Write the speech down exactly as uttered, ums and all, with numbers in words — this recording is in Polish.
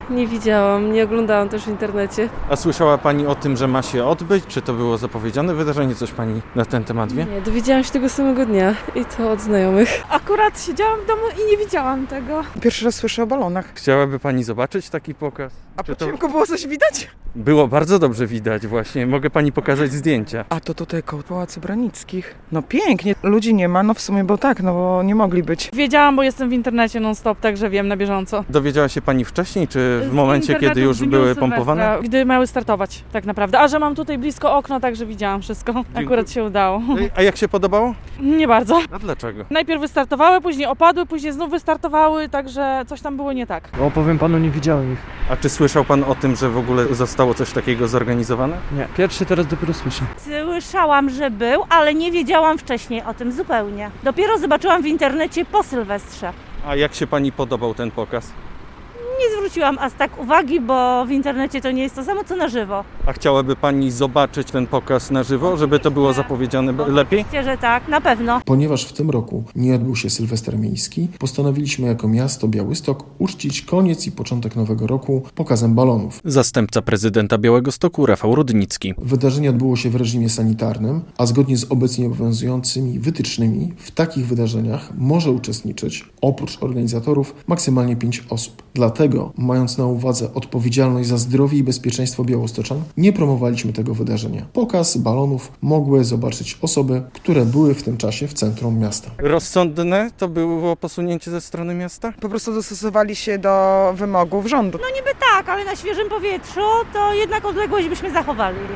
nie widziałam, nie oglądałam też w internecie. A słyszała Pani o tym, że ma się odbyć? Czy to było zapowiedziane wydarzenie? Coś Pani na ten temat wie? Nie, dowiedziałam się tego samego dnia i to od znajomych. Akurat siedziałam w domu i nie widziałam tego. Pierwszy raz słyszę o balonach. Chciałaby Pani zobaczyć taki pokaz? A Czy po to ciemku było coś widać? było bardzo dobrze widać właśnie. Mogę Pani pokazać zdjęcia. A to tutaj koło Pałacu Branickich. No pięknie. Ludzi nie ma, no w sumie, bo tak, no bo nie mogli być. Wiedziałam, bo jestem w internecie non-stop, także wiem na bieżąco. Dowiedziała się Pani wcześniej, czy w Z momencie, internetu kiedy już w dniu były Sylwestra, pompowane? Gdy miały startować, tak naprawdę. A że mam tutaj blisko okno, także widziałam wszystko. Akurat się udało. A jak się podobało? Nie bardzo. A dlaczego? Najpierw wystartowały, później opadły, później znów wystartowały, także coś tam było nie tak. O, powiem panu, nie widziałem ich. A czy słyszał Pan o tym, że w ogóle zostało coś takiego zorganizowane? Nie, pierwszy teraz dopiero słyszę. Słyszałam, że był, ale nie wiedziałam wcześniej o tym zupełnie. Dopiero zobaczyłam w internecie po Sylwestrze. A jak się Pani podobał ten pokaz? Nie zwróciłam aż tak uwagi, bo w internecie to nie jest to samo co na żywo. A chciałaby Pani zobaczyć ten pokaz na żywo, żeby to było zapowiedziane b- lepiej? Oczywiście, że tak, na pewno. Ponieważ w tym roku nie odbył się Sylwester Miejski, postanowiliśmy jako miasto Białystok uczcić koniec i początek nowego roku pokazem balonów. Zastępca prezydenta Białegostoku Rafał Rudnicki. Wydarzenie odbyło się w reżimie sanitarnym, a zgodnie z obecnie obowiązującymi wytycznymi w takich wydarzeniach może uczestniczyć oprócz organizatorów maksymalnie pięć osób. Dlatego, mając na uwadze odpowiedzialność za zdrowie i bezpieczeństwo białostoczan, nie promowaliśmy tego wydarzenia. Pokaz balonów mogły zobaczyć osoby, które były w tym czasie w centrum miasta. Rozsądne to było posunięcie ze strony miasta? Po prostu dostosowali się do wymogów rządu. No niby tak, ale na świeżym powietrzu to jednak odległość byśmy zachowali.